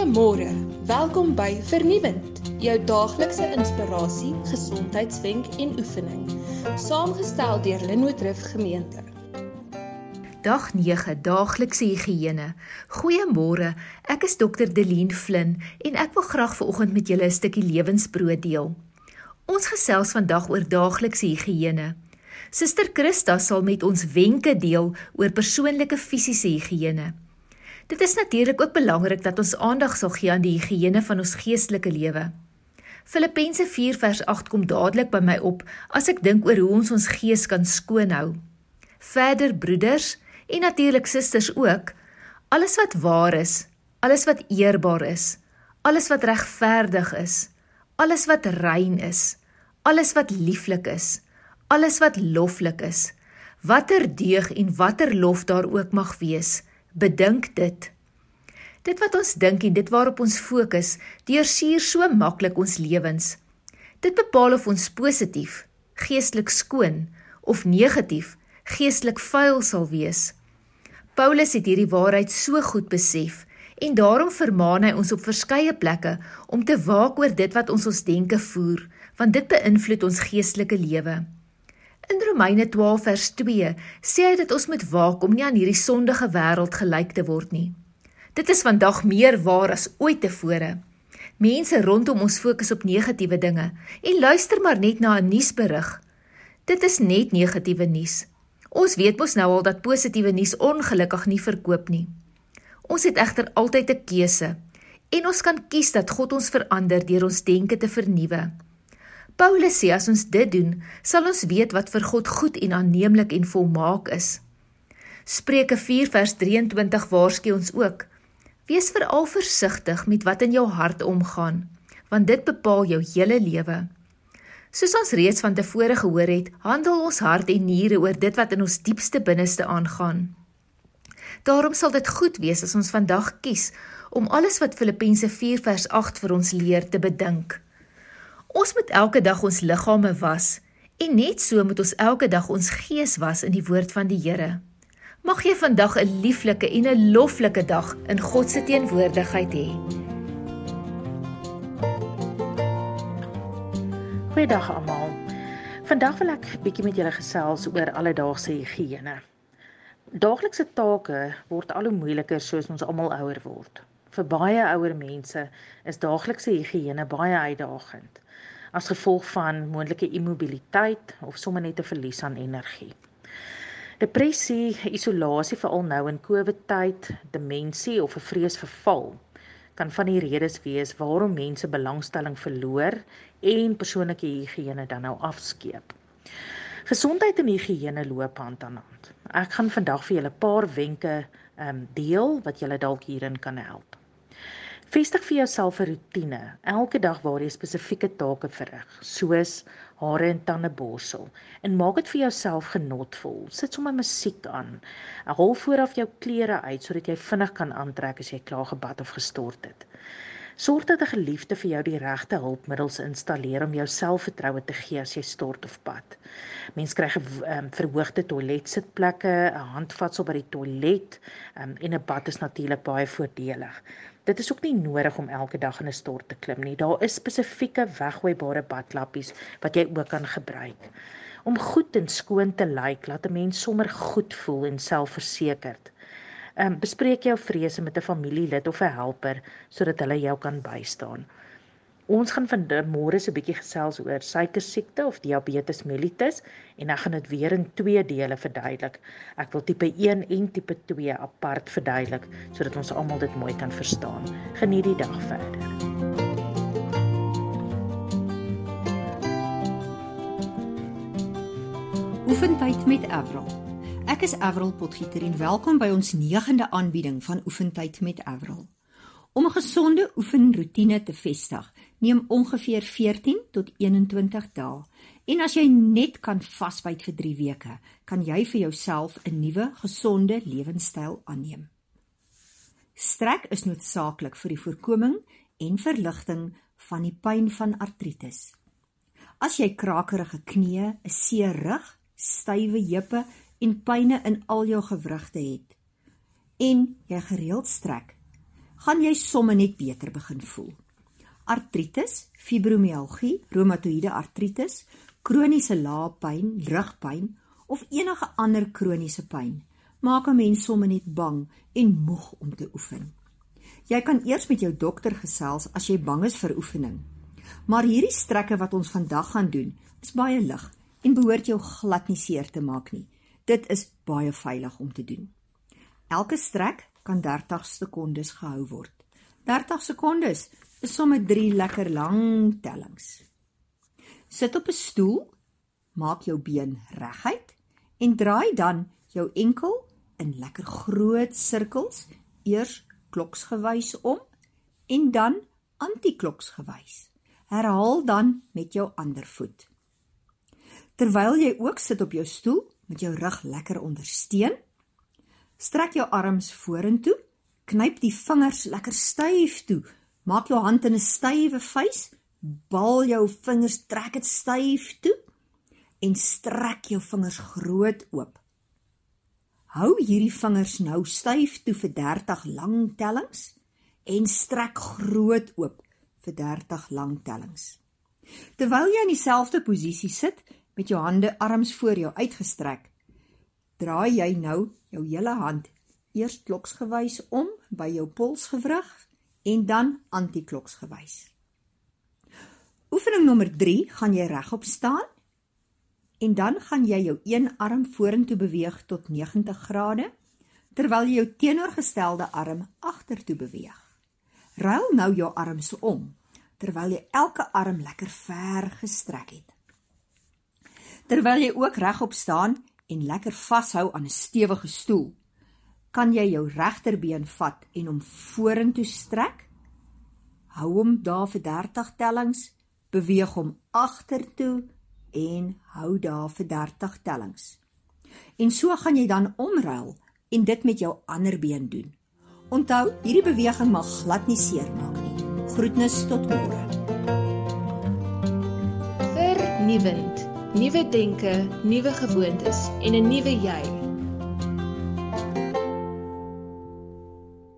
Goeiemôre, welkom by Vernuwend, jou daaglikse inspirasie, gesondheidswenk en oefening, saamgestel deur Linwood Gemeente. Dag 9, daaglikse higiëne. Goeiemôre, ek is Dr. Deline Flynn en ek wil graag vanoggend met julle 'n stukkie lewensbrood deel. Ons gesels vandag oor daaglikse higiëne. Suster Christa sal met ons wenke deel oor persoonlike fisiese higiëne. Dit is natuurlik ook belangrik dat ons aandag sal gee aan die higiëne van ons geestelike lewe. Filippense 4 vers 8 kom dadelik by my op as ek dink oor hoe ons gees kan skoon hou. Verder broeders en natuurlik susters ook, alles wat waar is, alles wat eerbaar is, alles wat regverdig is, alles wat rein is, alles wat lieflik is, alles wat loflik is, watter deug en watter lof daar ook mag wees, bedink dit. Dit wat ons dink en dit waarop ons fokus, deursuur so maklik ons lewens. Dit bepaal of ons positief, geestelik skoon, of negatief, geestelik vuil sal wees. Paulus het hierdie waarheid so goed besef, en daarom vermaan hy ons op verskeie plekke om te waak oor dit wat ons denke voer, want dit beïnvloed ons geestelike lewe. In Romeine 12 vers 2 sê hy dat ons moet waak om nie aan hierdie sondige wêreld gelyk te word nie. Dit is vandag meer waar as ooit tevore. Mense rondom ons fokus op negatiewe dinge en luister maar net na 'n nuusberig. Dit is net negatiewe nuus. Ons weet mos nou al dat positiewe nuus ongelukkig nie verkoop nie. Ons het egter altyd 'n keuse en ons kan kies dat God ons verander deur ons denke te vernuwe. Paulus sê as ons dit doen, sal ons weet wat vir God goed en aanneemlik en volmaak is. Spreuke 4 vers 23 waarsku ons ook, wees veral versigtig met wat in jou hart omgaan, want dit bepaal jou hele lewe. Soos ons reeds van tevore gehoor het, handel ons hart en niere oor dit wat in ons diepste binneste aangaan. Daarom sal dit goed wees as ons vandag kies om alles wat Filippense 4 vers 8 vir ons leer te bedink. Ons moet elke dag ons liggame was en net so moet ons elke dag ons gees was in die woord van die Here. Mag jy vandag 'n lieflike en 'n loflike dag in God se teenwoordigheid hê. Goeiedag almal. Vandag wil ek 'n bietjie met julle gesels oor alledaagse higiëne. Daaglikse take word al hoe moeiliker soos ons almal ouer word. Vir baie ouer mense is daaglikse higiëne baie uitdagend, as gevolg van moontlike immobiliteit of sommer net 'n verlies aan energie. Depressie, isolasie veral nou in COVID-tyd, demensie of 'n vrees vir val, kan van die redes wees waarom mense belangstelling verloor en persoonlike higiëne dan nou afskeep. Gesondheid en higiëne loop hand aan hand. Ek gaan vandag vir julle 'n paar wenke deel wat julle dalk hierin kan help. Vestig vir jouself 'n roetine, elke dag waar jy spesifieke take verrig, soos hare en tande borsel, en maak dit vir jouself genotvol. Sit sommer musiek aan, haal vooraf jou klere uit, sodat jy vinnig kan aantrek as jy klaar gebad of gestort het. Sorg dat 'n geliefde vir jou die regte hulpmiddels installeer om jou selfvertroue te gee as jy stort of bad. Mens kry verhoogde toiletsitplekke, 'n handvatsel by die toilet, en 'n bad is natuurlik baie voordelig. Dit is ook nie nodig om elke dag in 'n stort te klim nie. Daar is spesifieke weggooibare badlappies wat jy ook kan gebruik. Om goed en skoon te lyk, laat 'n mens sommer goed voel en selfversekerd. Bespreek jou vrese met 'n familielid of 'n helper, sodat hulle jou kan bystaan. Ons gaan môre so 'n bietjie gesels oor suikersiekte of diabetes mellitus, en ek gaan dit weer in 2 dele verduidelik. Ek wil tipe 1 en tipe 2 apart verduidelik, sodat ons almal dit mooi kan verstaan. Geniet die dag verder. Oefentyd met Avril. Ek is Avril Potgieter en welkom by ons 9de aanbieding van Oefentyd met Avril. Om 'n gesonde oefenroetine te vestig, neem ongeveer 14 tot 21 dae. En as jy net kan vasbyt vir 3 weke, kan jy vir jouself 'n nuwe, gesonde lewenstyl aanneem. Strek is noodsaaklik vir die voorkoming en verligting van die pyn van artritis. As jy krakerige knieë, 'n seer rug, stywe heupe en pyne in al jou gewrigte het, en jy gereeld strek, gaan jy somme net beter begin voel. Artritis, fibromialgie, reumatoïede artritis, kroniese laapyn, rugpyn of enige ander kroniese pyn maak 'n mens somme net bang en moeg om te oefen. Jy kan eers met jou dokter gesels as jy bang is vir oefening. Maar hierdie strekke wat ons vandag gaan doen, is baie lig en behoort jou glad nie seer te maak nie. Dit is baie veilig om te doen. Elke strek kan 30 sekondes gehou word. 30 sekondes is sommer 3 lekker lang tellings. Sit op 'n stoel, maak jou been reguit en draai dan jou enkel in lekker groot sirkels, eers kloksgewys om en dan antikloksgewys. Herhaal dan met jou ander voet. Terwyl jy ook sit op jou stoel, met jou rug lekker ondersteun, strek jou arms vorentoe, knyp die vingers lekker styf toe, maak jou hand in 'n stywe vuis, bal jou vingers, trek dit styf toe en strek jou vingers groot oop. Hou hierdie vingers nou styf toe vir 30 lang tellings en strek groot oop vir 30 lang tellings. Terwyl jy in dieselfde posisie sit, met jou hande arms voor jou uitgestrek, draai jy nou jou hele hand eers kloksgewys om by jou polsgewrig en dan antikloksgewys. Oefening nommer 3 gaan jy regop staan en dan gaan jy jou een arm vorentoe beweeg tot 90 grade, terwyl jy jou teenoorgestelde arm agtertoe beweeg. Ruil nou jou arms om, terwyl jy elke arm lekker ver gestrek het. Terwyl jy ook regop staan en lekker vashou aan 'n stewige stoel, kan jy jou regterbeen vat en hom vorentoe strek, hou hom daar vir 30 tellings, beweeg hom agtertoe en hou daar vir 30 tellings. En so gaan jy dan omruil en dit met jou ander been doen. Onthou, hierdie beweging mag glad nie seer maak nie. Groetnis tot môre. Vernuwend, nuwe denke, nuwe gewoontes en 'n nuwe jy.